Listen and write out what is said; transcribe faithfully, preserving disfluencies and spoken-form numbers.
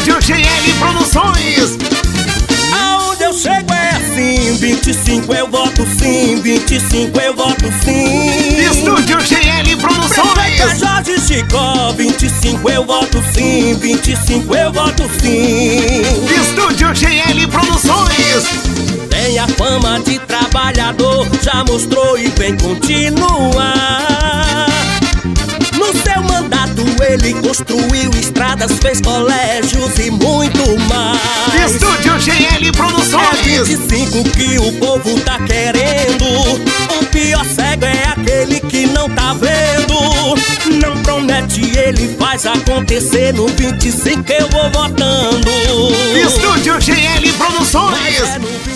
Estúdio G L Produções. Aonde eu chego é assim, vinte e cinco eu voto sim, vinte e cinco eu voto sim. Estúdio G L Produções. Prefeita Jorge Chicó, vinte e cinco eu voto sim, vinte e cinco eu voto sim. Estúdio G L Produções. Tem a fama de trabalhador, já mostrou e vem continuar. No seu mandato ele construiu estradas, fez colégios e muito mais. Estúdio G L É Produções. vinte e cinco que o povo tá querendo. O pior cego é aquele que não tá vendo. Não promete, ele faz acontecer. No vinte e cinco eu vou votando. Estúdio G L Produções. Mas é no